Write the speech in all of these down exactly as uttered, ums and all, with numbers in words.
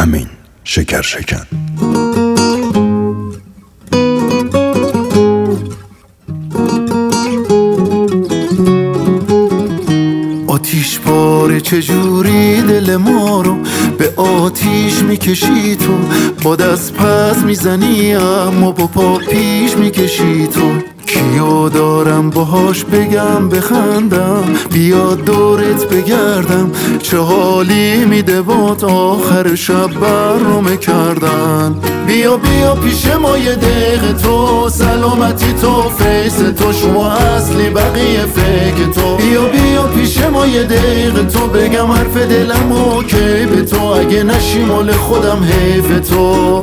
امین شکر شکن. آتیش پاره چجوری دل ما رو به آتیش میکشی تو، با دست پس میزنی اما با پا پیش میکشی تو. کیو دارم باهاش بگم بخندم، بیاد دورت بگردم، چه حالی میده بات آخر شب برنامه کردن. بیا بیا پیش ما یه دقیقه تو، سلامتی تو فیس تو، شما اصلی بقیه فکر تو. بیا بیا پیش ما یه دقیقه تو، بگم حرف دلم اوکی به تو، اگه نشی مال خودم حیف تو.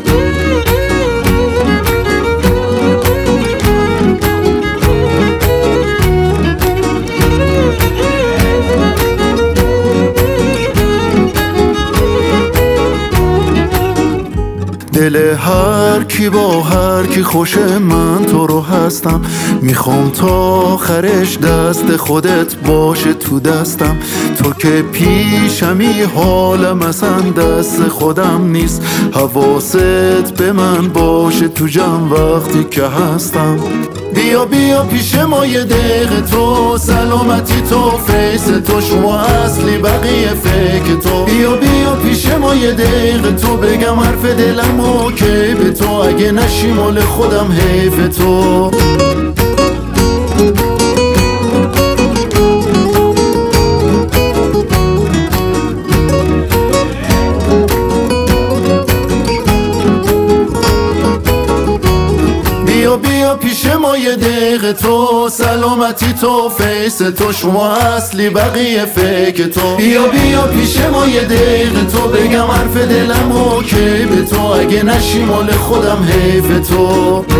دل هر کی با هر کی خوشه، من تو رو هستم، میخوام تا آخرش دست خودت باشه تو دستم. تو که پیشمی حالم اصلا دست خودم نیست، حواست به من باشه تو جمع وقتی که هستم. بیا بیا پیش ما یه دقیقه تو، سلامتی تو فیس تو، شما اصلی بقیه فکر تو. بیا بیا پیش ما یه دقیقه تو، بگم حرف دلم اوکی به تو، اگه نشی مال خودم حیف تو. بیا بیا پیش ما یه دقیقه تو، سلامتی تو فیس تو، شما اصلی بقیه فکر تو. بیا بیا پیش ما یه دقیقه تو، بگم حرف دلم اوکی به تو، اگه نشی مال خودم حیف تو.